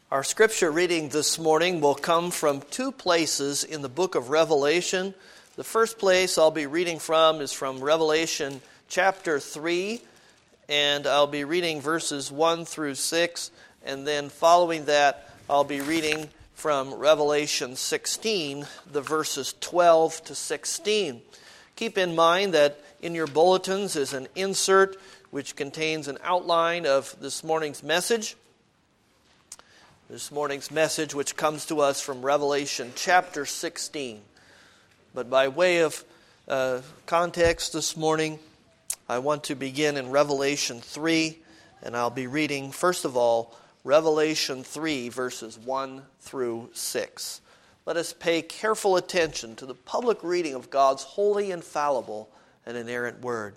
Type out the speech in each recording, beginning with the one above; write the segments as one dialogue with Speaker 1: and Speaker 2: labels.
Speaker 1: Our scripture reading this morning will come from two places in the book of Revelation. The first place I'll be reading from is from Revelation chapter 3, and I'll be reading verses 1 through 6, and then following that I'll be reading from Revelation 16, the verses 12 to 16. Keep in mind that in your bulletins is an insert which contains an outline of this morning's message. This morning's message, which comes to us from Revelation chapter 16. But by way of context this morning, I want to begin in Revelation 3, and I'll be reading, first of all, Revelation 3, verses 1 through 6. Let us pay careful attention to the public reading of God's holy, infallible, and inerrant word.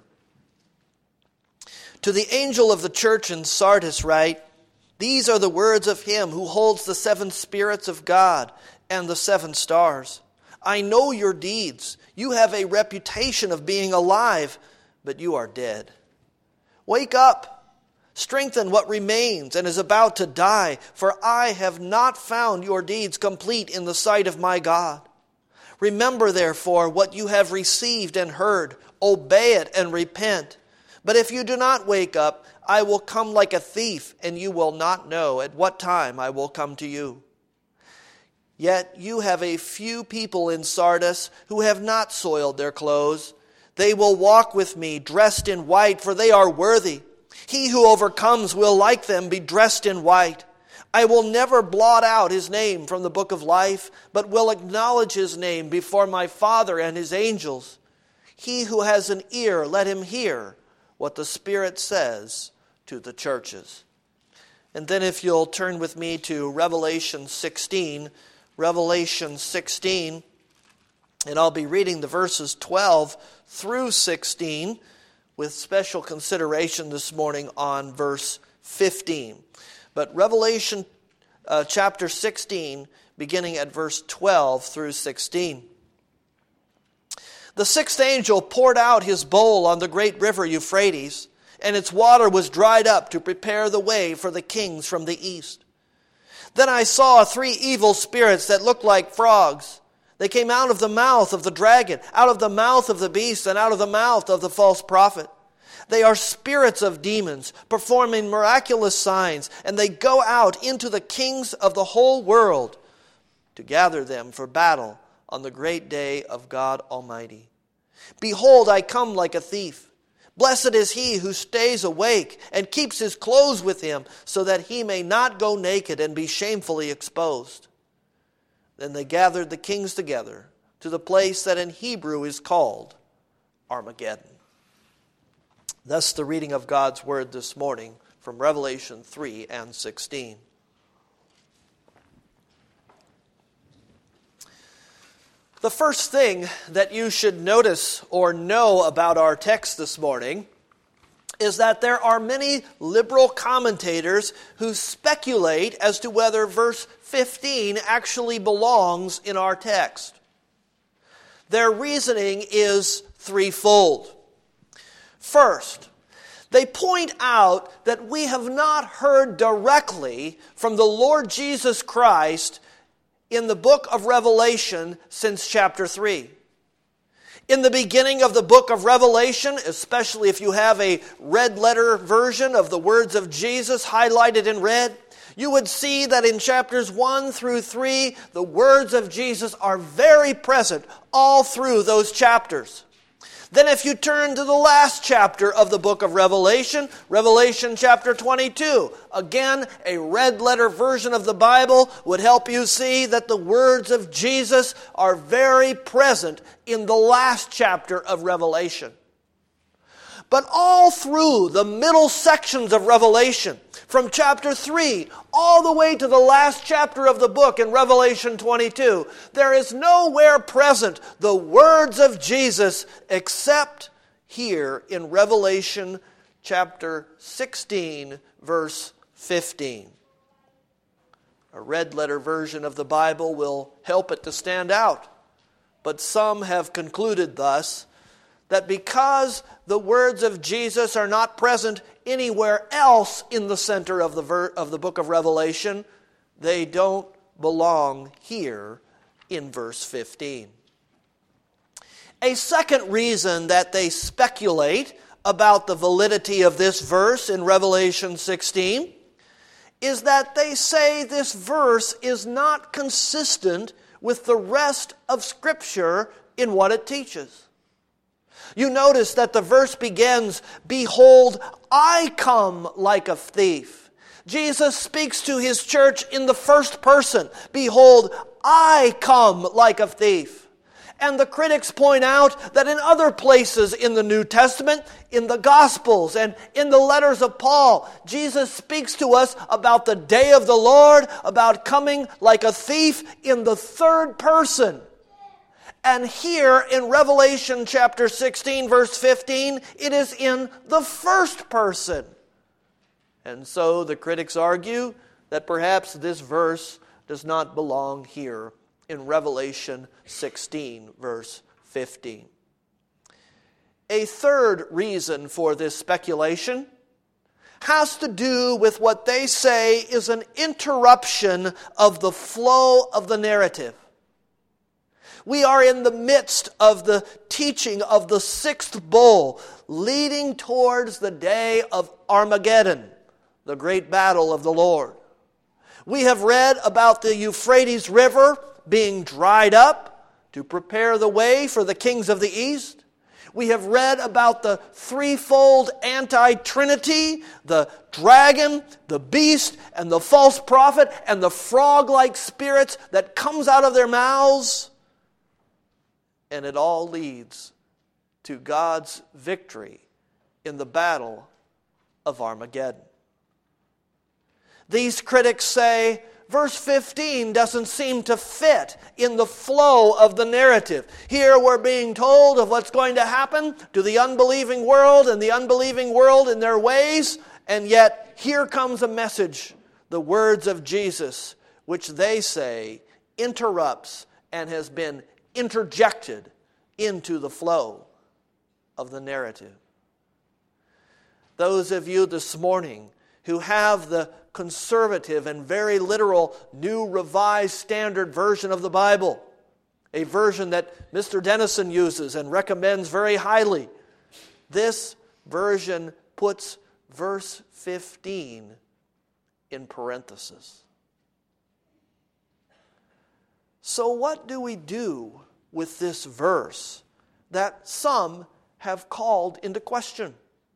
Speaker 1: To the angel of the church in Sardis write, "These are the words of him who holds the 7 spirits of God and the 7 stars. I know your deeds. You have a reputation of being alive, but you are dead. Wake up, strengthen what remains and is about to die, for I have not found your deeds complete in the sight of my God. Remember, therefore, what you have received and heard. Obey it and repent. But if you do not wake up, I will come like a thief, and you will not know at what time I will come to you. Yet you have a few people in Sardis who have not soiled their clothes. They will walk with me dressed in white, for they are worthy. He who overcomes will, like them, be dressed in white. I will never blot out his name from the book of life, but will acknowledge his name before my Father and his angels. He who has an ear, let him hear what the Spirit says to the churches." And then if you'll turn with me to Revelation 16, and I'll be reading the verses 12 through 16 with special consideration this morning on verse 15. But Revelation chapter 16, beginning at verse 12 through 16. The 6th angel poured out his bowl on the great river Euphrates, and its water was dried up to prepare the way for the kings from the east. Then I saw 3 evil spirits that looked like frogs. They came out of the mouth of the dragon, out of the mouth of the beast, and out of the mouth of the false prophet. They are spirits of demons, performing miraculous signs, and they go out into the kings of the whole world to gather them for battle on the great day of God Almighty. Behold, I come like a thief. Blessed is he who stays awake and keeps his clothes with him, so that he may not go naked and be shamefully exposed. Then they gathered the kings together to the place that in Hebrew is called Armageddon. Thus the reading of God's word this morning from Revelation 3 and 16. The first thing that you should notice or know about our text this morning is that there are many liberal commentators who speculate as to whether verse 15 actually belongs in our text. Their reasoning is threefold. First, they point out that we have not heard directly from the Lord Jesus Christ in the book of Revelation since chapter 3. In the beginning of the book of Revelation, especially if you have a red letter version of the words of Jesus highlighted in red, you would see that in chapters 1 through 3, the words of Jesus are very present all through those chapters. Then if you turn to the last chapter of the book of Revelation, Revelation chapter 22, again, a red letter version of the Bible would help you see that the words of Jesus are very present in the last chapter of Revelation. But all through the middle sections of Revelation, from chapter 3 all the way to the last chapter of the book in Revelation 22, there is nowhere present the words of Jesus except here in Revelation chapter 16, verse 15. A red letter version of the Bible will help it to stand out. But some have concluded thus, that because the words of Jesus are not present anywhere else in the center of the book of Revelation, they don't belong here in verse 15. A second reason that they speculate about the validity of this verse in Revelation 16 is that they say this verse is not consistent with the rest of Scripture in what it teaches. You notice that the verse begins, "Behold, I come like a thief." Jesus speaks to his church in the first person. "Behold, I come like a thief." And the critics point out that in other places in the New Testament, in the Gospels and in the letters of Paul, Jesus speaks to us about the day of the Lord, about coming like a thief in the third person. And here in Revelation chapter 16, verse 15, it is in the first person. And so the critics argue that perhaps this verse does not belong here in Revelation 16, verse 15. A third reason for this speculation has to do with what they say is an interruption of the flow of the narrative. We are in the midst of the teaching of the sixth bowl, leading towards the day of Armageddon, the great battle of the Lord. We have read about the Euphrates River being dried up to prepare the way for the kings of the east. We have read about the threefold anti-trinity, the dragon, the beast, and the false prophet, and the frog-like spirits that comes out of their mouths. And it all leads to God's victory in the battle of Armageddon. These critics say, verse 15 doesn't seem to fit in the flow of the narrative. Here we're being told of what's going to happen to the unbelieving world and the unbelieving world in their ways, and yet here comes a message, the words of Jesus, which they say interrupts and has been interjected into the flow of the narrative. Those of you this morning who have the conservative and very literal New Revised Standard Version of the Bible, a version that Mr. Dennison uses and recommends very highly, this version puts verse 15 in parentheses. So what do we do with this verse that some have called into question?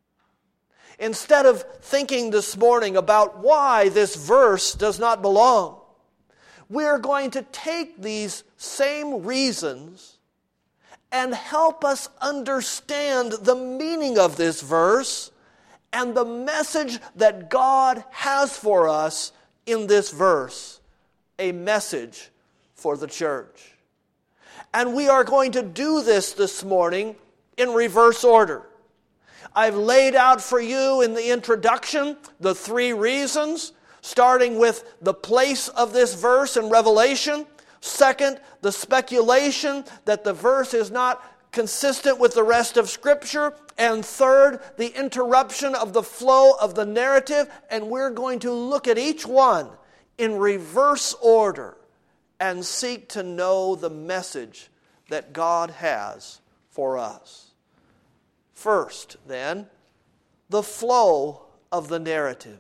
Speaker 1: Instead of thinking this morning about why this verse does not belong, we're going to take these same reasons and help us understand the meaning of this verse and the message that God has for us in this verse, a message for the church. And we are going to do this morning in reverse order. I've laid out for you in the introduction the three reasons, starting with the place of this verse in Revelation. Second, the speculation that the verse is not consistent with the rest of Scripture. And third, the interruption of the flow of the narrative. And we're going to look at each one in reverse order and seek to know the message that God has for us. First, then, the flow of the narrative.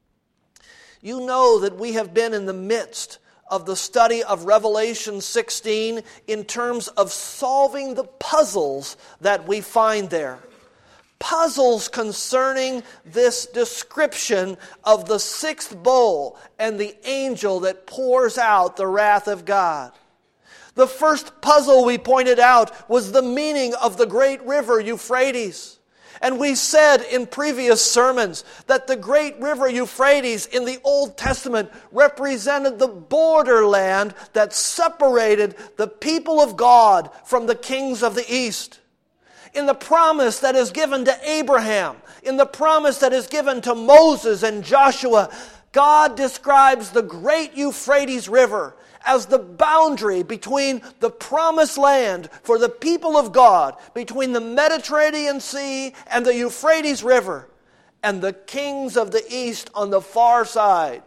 Speaker 1: You know that we have been in the midst of the study of Revelation 16 in terms of solving the puzzles that we find there. Puzzles concerning this description of the sixth bowl and the angel that pours out the wrath of God. The first puzzle we pointed out was the meaning of the great river Euphrates. And we said in previous sermons that the great river Euphrates in the Old Testament represented the borderland that separated the people of God from the kings of the East. In the promise that is given to Abraham, in the promise that is given to Moses and Joshua, God describes the great Euphrates River as the boundary between the promised land for the people of God, between the Mediterranean Sea and the Euphrates River, and the kings of the east on the far side,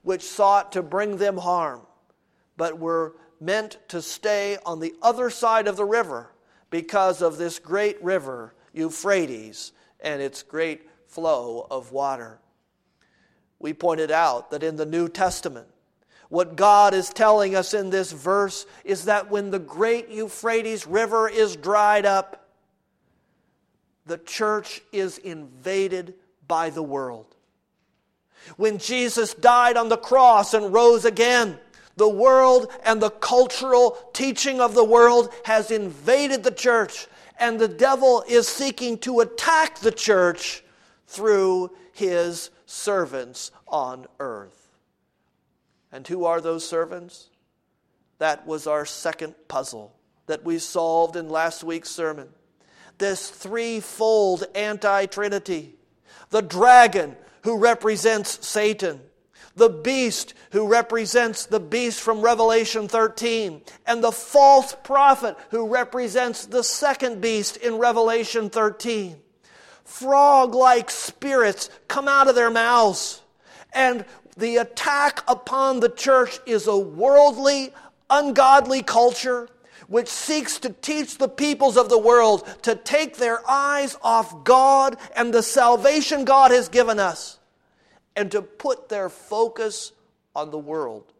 Speaker 1: which sought to bring them harm, but were meant to stay on the other side of the river because of this great river, Euphrates, and its great flow of water. We pointed out that in the New Testament, what God is telling us in this verse is that when the great Euphrates River is dried up, the church is invaded by the world. When Jesus died on the cross and rose again, the world and the cultural teaching of the world has invaded the church, and the devil is seeking to attack the church through his servants on earth. And who are those servants? That was our second puzzle that we solved in last week's sermon. This threefold anti-trinity. The dragon, who represents Satan. The beast, who represents the beast from Revelation 13. And the false prophet, who represents the second beast in Revelation 13. Frog-like spirits come out of their mouths. And the attack upon the church is a worldly, ungodly culture which seeks to teach the peoples of the world to take their eyes off God and the salvation God has given us and to put their focus on the world.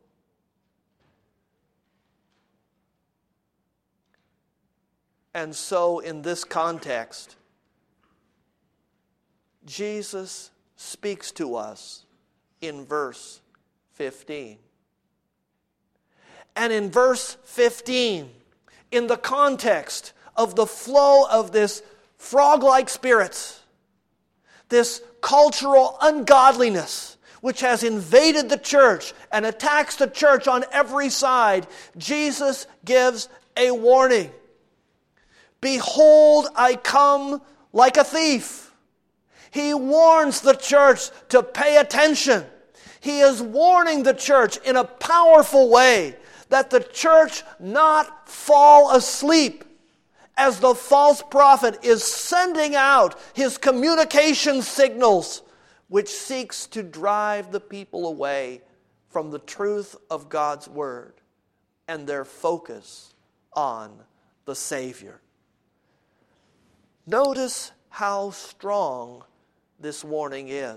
Speaker 1: And so in this context, Jesus speaks to us in verse 15. And in verse 15, in the context of the flow of this frog-like spirits, this cultural ungodliness which has invaded the church and attacks the church on every side, Jesus gives a warning. Behold, I come like a thief. He warns the church to pay attention. He is warning the church in a powerful way that the church not fall asleep as the false prophet is sending out his communication signals which seeks to drive the people away from the truth of God's word and their focus on the Savior. Notice how strong this warning is.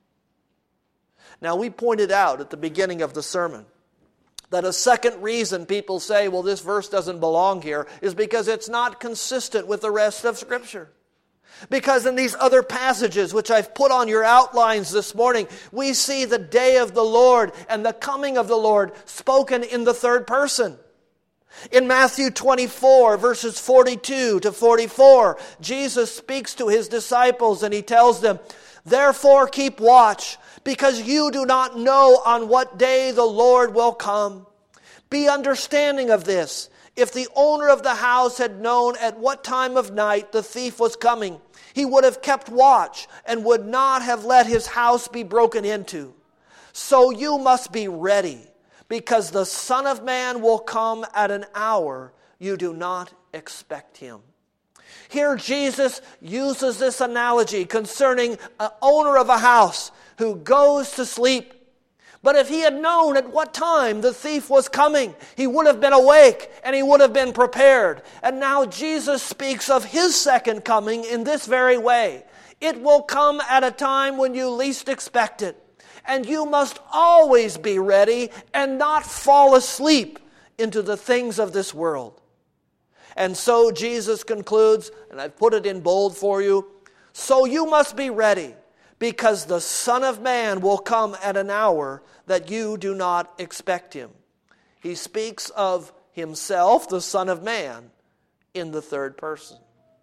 Speaker 1: Now, we pointed out at the beginning of the sermon that a second reason people say, well, this verse doesn't belong here, is because it's not consistent with the rest of Scripture. Because in these other passages, which I've put on your outlines this morning, we see the day of the Lord and the coming of the Lord spoken in the third person. In Matthew 24, verses 42 to 44, Jesus speaks to his disciples and he tells them, therefore keep watch, because you do not know on what day the Lord will come. Be understanding of this. If the owner of the house had known at what time of night the thief was coming, he would have kept watch and would not have let his house be broken into. So you must be ready, because the Son of Man will come at an hour you do not expect him. Here Jesus uses this analogy concerning an owner of a house who goes to sleep. But if he had known at what time the thief was coming, he would have been awake and he would have been prepared. And now Jesus speaks of his second coming in this very way. It will come at a time when you least expect it. And you must always be ready and not fall asleep into the things of this world. And so Jesus concludes, and I've put it in bold for you, so you must be ready, because the Son of Man will come at an hour that you do not expect him. He speaks of himself, the Son of Man, in the third person.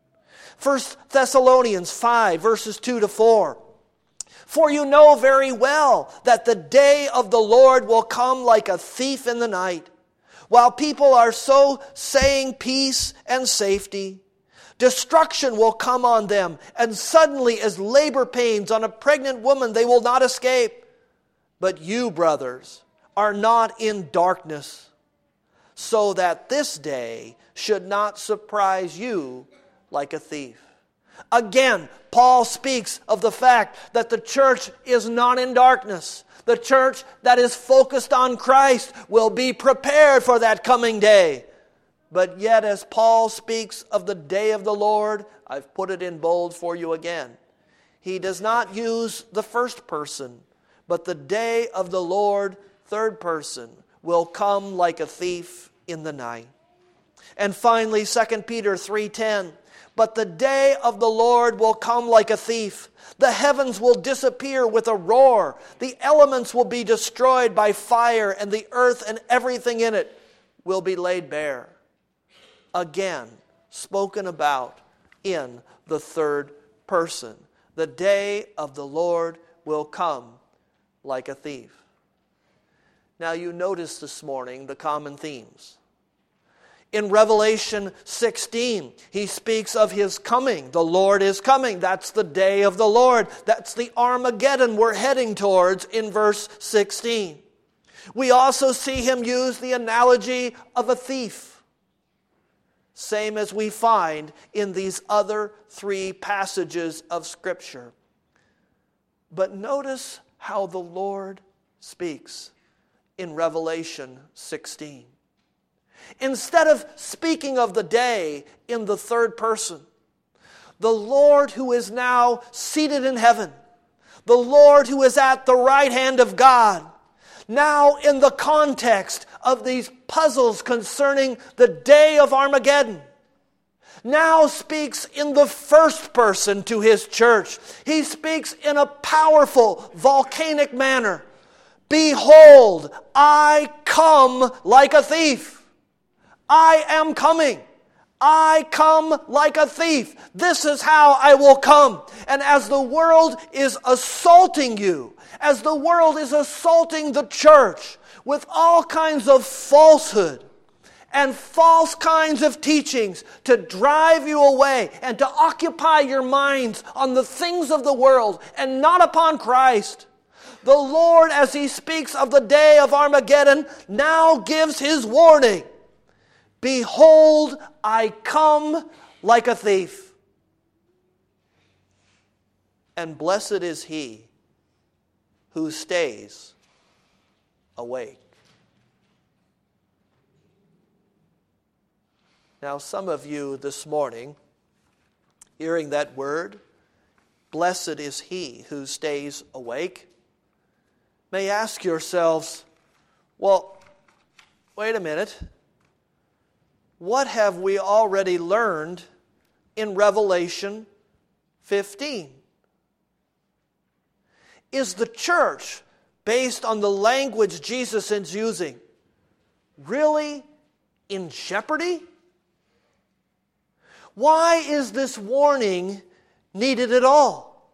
Speaker 1: 1 Thessalonians 5, verses 2 to 4. For you know very well that the day of the Lord will come like a thief in the night. While people are so saying peace and safety, destruction will come on them, and suddenly as labor pains on a pregnant woman, they will not escape. But you, brothers, are not in darkness, so that this day should not surprise you like a thief. Again, Paul speaks of the fact that the church is not in darkness, The church that is focused on Christ will be prepared for that coming day. But yet, as Paul speaks of the day of the Lord, I've put it in bold for you again. He does not use the first person, but the day of the Lord, third person, will come like a thief in the night. And finally, 2 Peter 3:10, but the day of the Lord will come like a thief. The heavens will disappear with a roar. The elements will be destroyed by fire, and the earth and everything in it will be laid bare. Again, spoken about in the third person. The day of the Lord will come like a thief. Now you notice this morning the common themes. In Revelation 16, he speaks of his coming. The Lord is coming. That's the day of the Lord. That's the Armageddon we're heading towards in verse 16. We also see him use the analogy of a thief, same as we find in these other three passages of Scripture. But notice how the Lord speaks in Revelation 16. Instead of speaking of the day in the third person, the Lord who is now seated in heaven, the Lord who is at the right hand of God, now in the context of these puzzles concerning the day of Armageddon, now speaks in the first person to his church. He speaks in a powerful, volcanic manner. Behold, I come like a thief. I am coming. I come like a thief. This is how I will come. And as the world is assaulting you, as the world is assaulting the church with all kinds of falsehood and false kinds of teachings to drive you away and to occupy your minds on the things of the world and not upon Christ, the Lord, as he speaks of the day of Armageddon, now gives his warning. Behold, I come like a thief. And blessed is he who stays awake. Now, some of you this morning, hearing that word, blessed is he who stays awake, may ask yourselves, well, wait a minute. What have we already learned in Revelation 15? Is the church, based on the language Jesus is using, really in jeopardy? Why is this warning needed at all?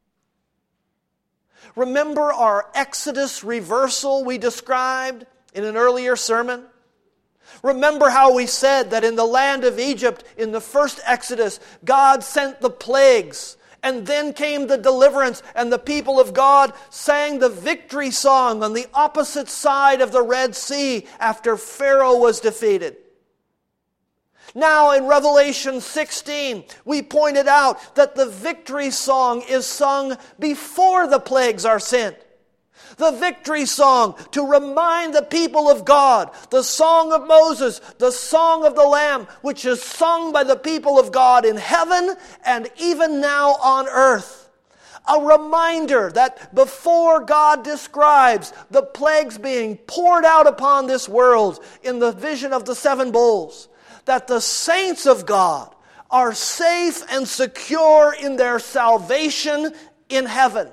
Speaker 1: Remember our Exodus reversal we described in an earlier sermon? Remember how we said that in the land of Egypt, in the first Exodus, God sent the plagues, and then came the deliverance, and the people of God sang the victory song on the opposite side of the Red Sea after Pharaoh was defeated. Now in Revelation 16, we pointed out that the victory song is sung before the plagues are sent. The victory song to remind the people of God, the song of Moses, the song of the Lamb, which is sung by the people of God in heaven and even now on earth. A reminder that before God describes the plagues being poured out upon this world in the vision of the seven bowls, that the saints of God are safe and secure in their salvation in heaven.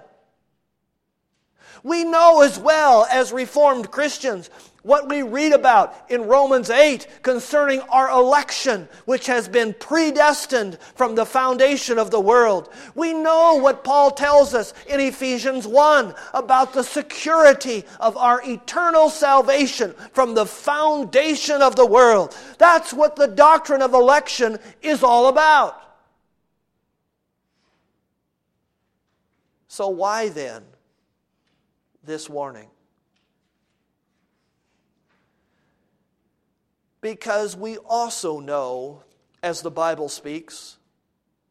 Speaker 1: We know as well as Reformed Christians what we read about in Romans 8 concerning our election, which has been predestined from the foundation of the world. We know what Paul tells us in Ephesians 1 about the security of our eternal salvation from the foundation of the world. That's what the doctrine of election is all about. So why then this warning? Because we also know, as the Bible speaks,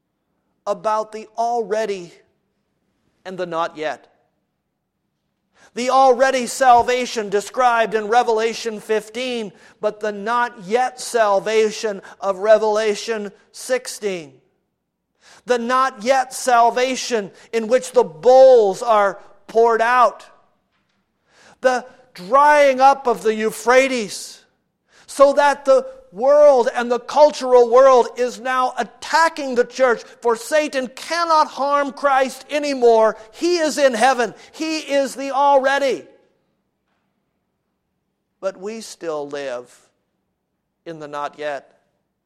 Speaker 1: about the already and the not yet. The already salvation described in Revelation 15, but the not yet salvation of Revelation 16. The not yet salvation in which the bowls are poured out. The drying up of the Euphrates, so that the world and the cultural world is now attacking the church, for Satan cannot harm Christ anymore. He is in heaven. He is the already. But we still live in the not yet.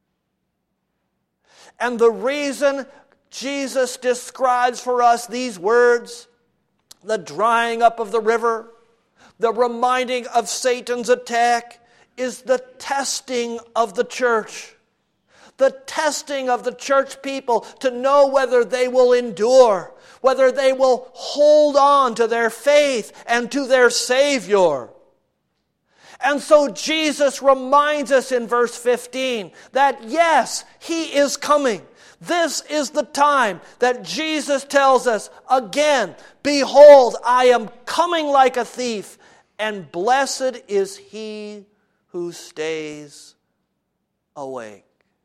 Speaker 1: And the reason Jesus describes for us these words, the drying up of the river, the reminding of Satan's attack, is the testing of the church. The testing of the church people to know whether they will endure, whether they will hold on to their faith and to their Savior. And so Jesus reminds us in verse 15 that yes, He is coming. This is the time that Jesus tells us again, behold, I am coming like a thief, and blessed is he who stays awake.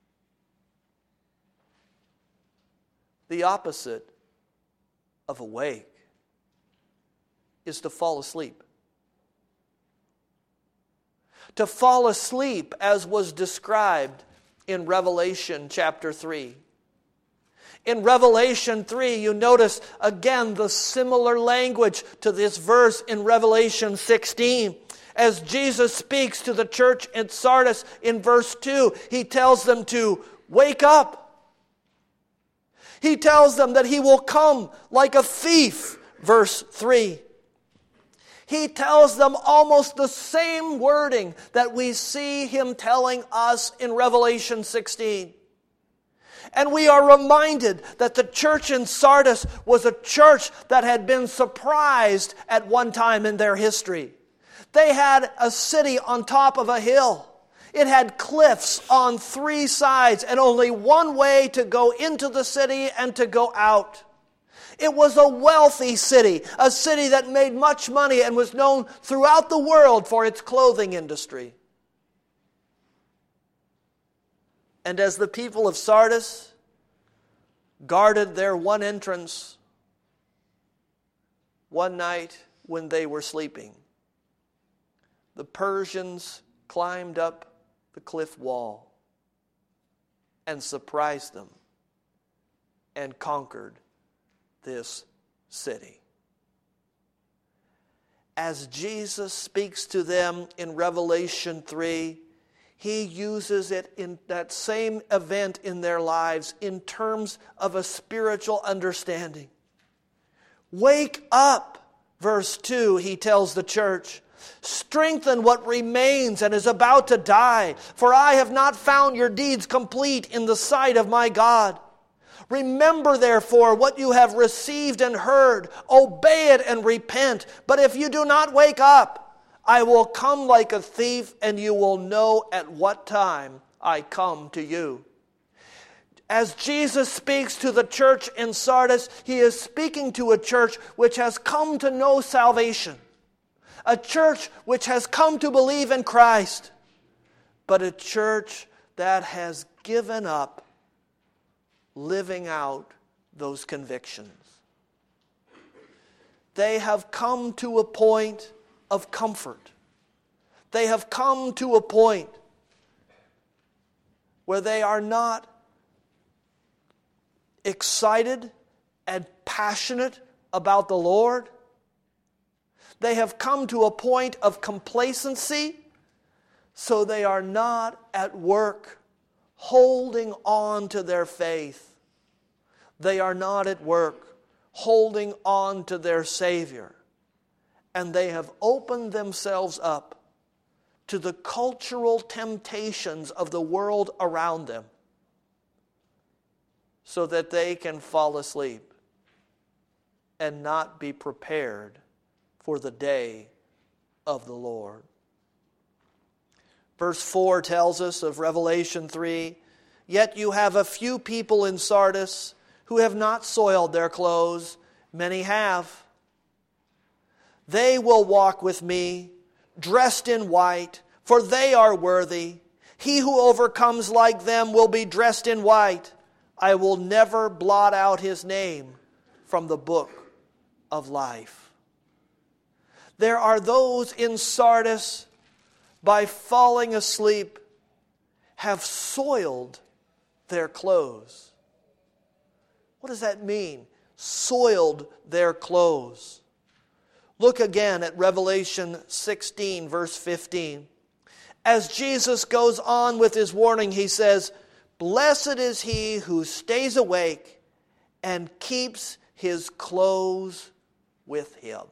Speaker 1: The opposite of awake is to fall asleep. To fall asleep, as was described in Revelation chapter 3. In Revelation 3, you notice again the similar language to this verse in Revelation 16. As Jesus speaks to the church in Sardis in verse 2, He tells them to wake up. He tells them that He will come like a thief, verse 3. He tells them almost the same wording that we see Him telling us in Revelation 16. And we are reminded that the church in Sardis was a church that had been surprised at one time in their history. They had a city on top of a hill. It had cliffs on 3 sides and only one way to go into the city and to go out. It was a wealthy city, a city that made much money and was known throughout the world for its clothing industry. And as the people of Sardis guarded their one entrance, one night when they were sleeping, the Persians climbed up the cliff wall and surprised them and conquered this city. As Jesus speaks to them in Revelation 3, He uses it in that same event in their lives in terms of a spiritual understanding. Wake up, verse 2, He tells the church. Strengthen what remains and is about to die, for I have not found your deeds complete in the sight of my God. Remember, therefore, what you have received and heard. Obey it and repent. But if you do not wake up, I will come like a thief, and you will know at what time I come to you. As Jesus speaks to the church in Sardis, He is speaking to a church which has come to know salvation. A church which has come to believe in Christ. But a church that has given up living out those convictions. They have come to a point of comfort. They have come to a point where they are not excited and passionate about the Lord. They have come to a point of complacency, so they are not at work holding on to their faith. They are not at work holding on to their Savior. And they have opened themselves up to the cultural temptations of the world around them so that they can fall asleep and not be prepared for the day of the Lord. Verse 4 tells us of Revelation 3, yet you have a few people in Sardis who have not soiled their clothes. Many have. They will walk with me, dressed in white, for they are worthy. He who overcomes like them will be dressed in white. I will never blot out his name from the book of life. There are those in Sardis, by falling asleep, have soiled their clothes. What does that mean? Soiled their clothes. Look again at Revelation 16, verse 15. As Jesus goes on with his warning, he says, "Blessed is he who stays awake and keeps his clothes with him."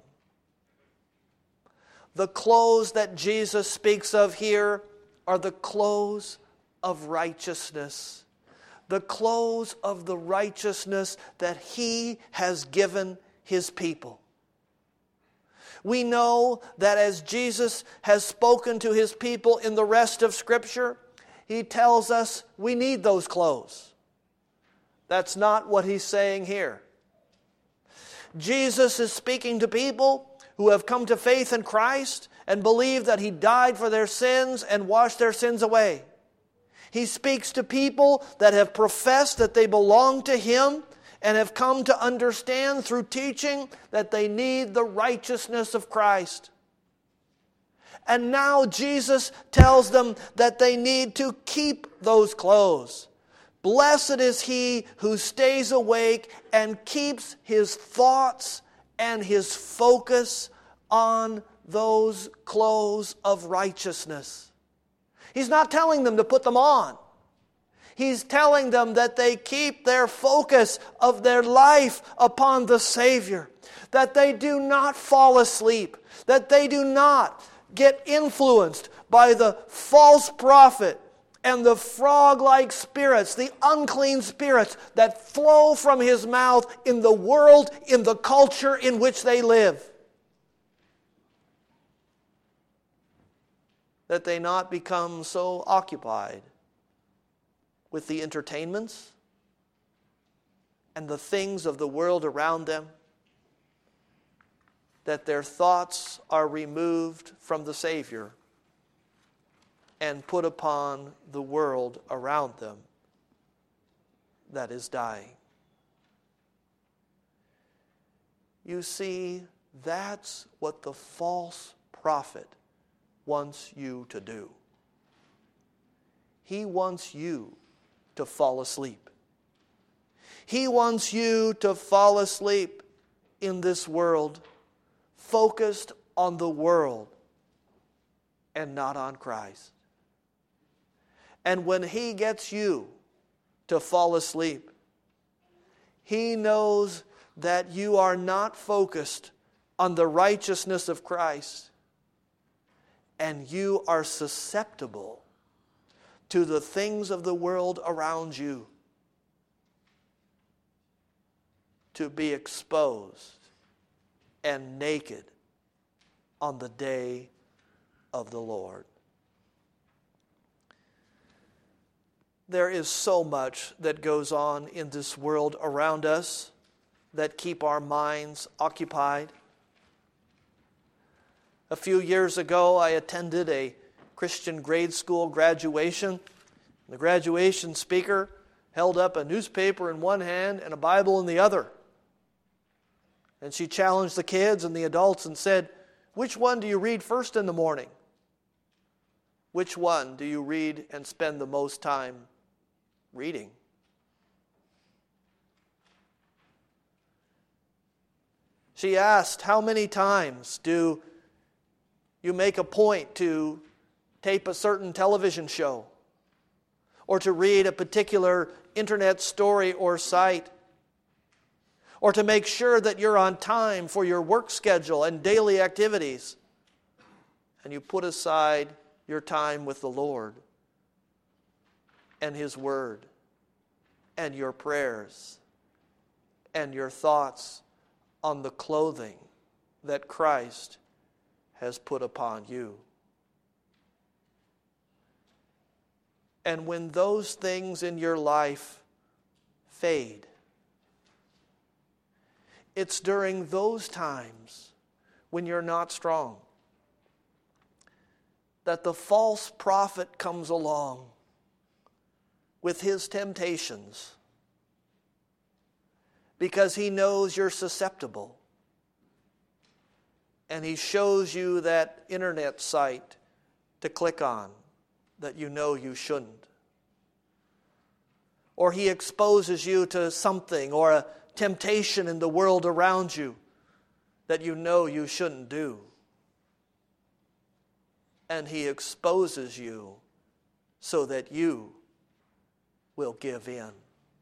Speaker 1: The clothes that Jesus speaks of here are the clothes of righteousness. The clothes of the righteousness that he has given his people. We know that as Jesus has spoken to his people in the rest of Scripture, he tells us we need those clothes. That's not what he's saying here. Jesus is speaking to people who have come to faith in Christ and believe that he died for their sins and washed their sins away. He speaks to people that have professed that they belong to him and have come to understand through teaching that they need the righteousness of Christ. And now Jesus tells them that they need to keep those clothes. Blessed is he who stays awake and keeps his thoughts and his focus on those clothes of righteousness. He's not telling them to put them on. He's telling them that they keep their focus of their life upon the Savior. That they do not fall asleep. That they do not get influenced by the false prophet and the frog-like spirits, the unclean spirits that flow from his mouth in the world, in the culture in which they live. That they not become so occupied with the entertainments and the things of the world around them that their thoughts are removed from the Savior and put upon the world around them that is dying. You see, that's what the false prophet wants you to do. He wants you to fall asleep. He wants you to fall asleep in this world, focused on the world and not on Christ. And when he gets you to fall asleep, he knows that you are not focused on the righteousness of Christ, and you are susceptible to the things of the world around you, to be exposed and naked on the day of the Lord. There is so much that goes on in this world around us that keep our minds occupied. A few years ago, I attended a Christian grade school graduation. The graduation speaker held up a newspaper in one hand and a Bible in the other. And she challenged the kids and the adults and said, "Which one do you read first in the morning? Which one do you read and spend the most time reading?" She asked, "How many times do you make a point to tape a certain television show or to read a particular internet story or site, or to make sure that you're on time for your work schedule and daily activities, and you put aside your time with the Lord and His Word and your prayers and your thoughts on the clothing that Christ has put upon you?" And when those things in your life fade, it's during those times when you're not strong. That the false prophet comes along with his temptations because he knows you're susceptible. And he shows you that internet site to click on that you know you shouldn't. Or he exposes you to something or a temptation in the world around you that you know you shouldn't do. And he exposes you so that you will give in.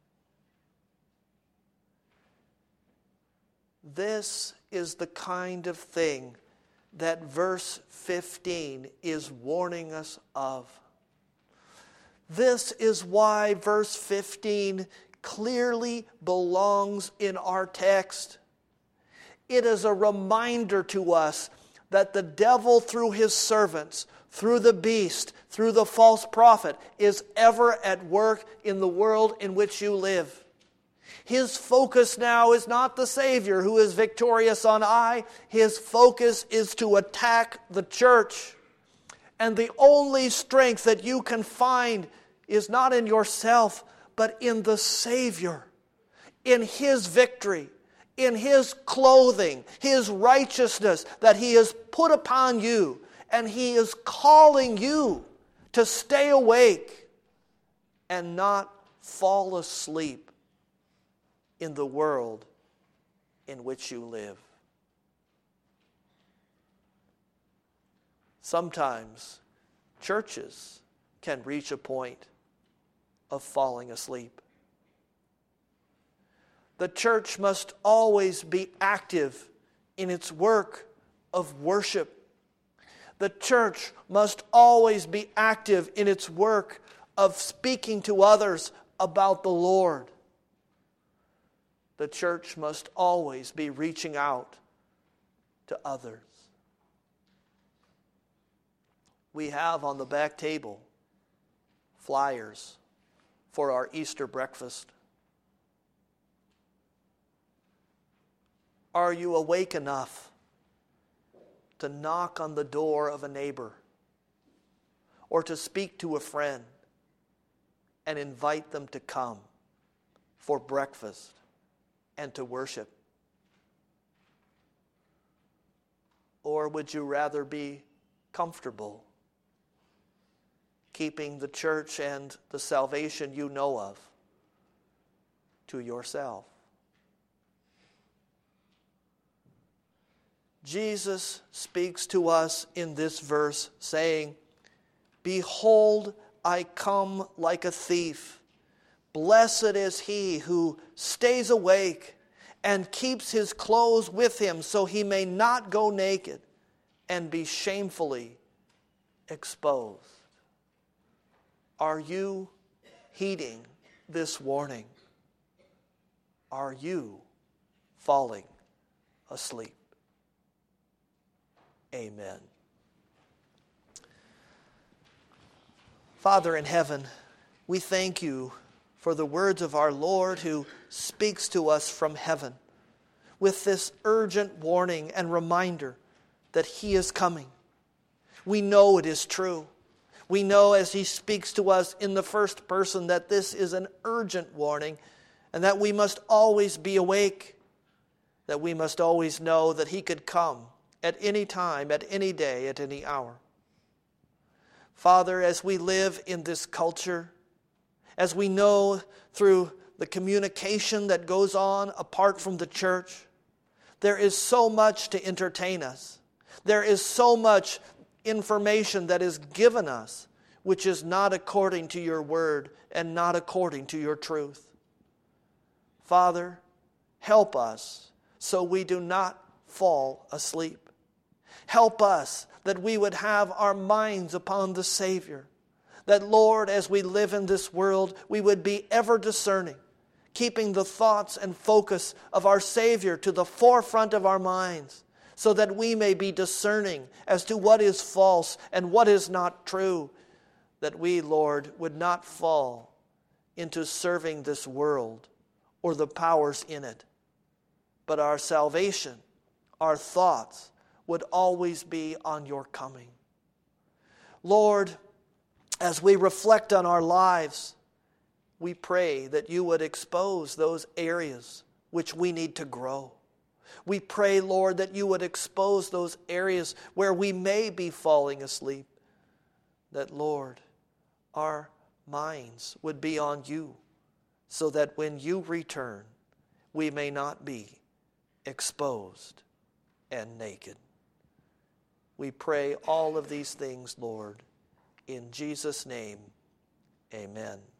Speaker 1: This is the kind of thing that verse 15 is warning us of. This is why verse 15 clearly belongs in our text. It is a reminder to us that the devil, through his servants, through the beast, through the false prophet, is ever at work in the world in which you live. His focus now is not the Savior who is victorious on high. His focus is to attack the church. And the only strength that you can find is not in yourself, but in the Savior, in His victory, in His clothing, His righteousness that He has put upon you. And He is calling you to stay awake and not fall asleep in the world in which you live. Sometimes churches can reach a point of falling asleep. The church must always be active in its work of worship. The church must always be active in its work of speaking to others about the Lord. The church must always be reaching out to others. We have on the back table flyers for our Easter breakfast. Are you awake enough to knock on the door of a neighbor or to speak to a friend and invite them to come for breakfast and to worship? Or would you rather be comfortable keeping the church and the salvation you know of to yourself? Jesus speaks to us in this verse saying, "Behold, I come like a thief. Blessed is he who stays awake and keeps his clothes with him so he may not go naked and be shamefully exposed." Are you heeding this warning? Are you falling asleep? Amen. Father in heaven, we thank you for the words of our Lord who speaks to us from heaven with this urgent warning and reminder that He is coming. We know it is true. We know as He speaks to us in the first person that this is an urgent warning and that we must always be awake, that we must always know that He could come at any time, at any day, at any hour. Father, as we live in this culture, as we know through the communication that goes on apart from the church, there is so much to entertain us. There is so much information that is given us which is not according to your word and not according to your truth. Father, help us so we do not fall asleep. Help us that we would have our minds upon the Savior. That, Lord, as we live in this world, we would be ever discerning, keeping the thoughts and focus of our Savior to the forefront of our minds, so that we may be discerning as to what is false and what is not true, that we, Lord, would not fall into serving this world or the powers in it, but our salvation, our thoughts, would always be on your coming. Lord, as we reflect on our lives, we pray that you would expose those areas which we need to grow. We pray, Lord, that you would expose those areas where we may be falling asleep. That, Lord, our minds would be on you, so that when you return, we may not be exposed and naked. We pray all of these things, Lord, in Jesus' name, amen.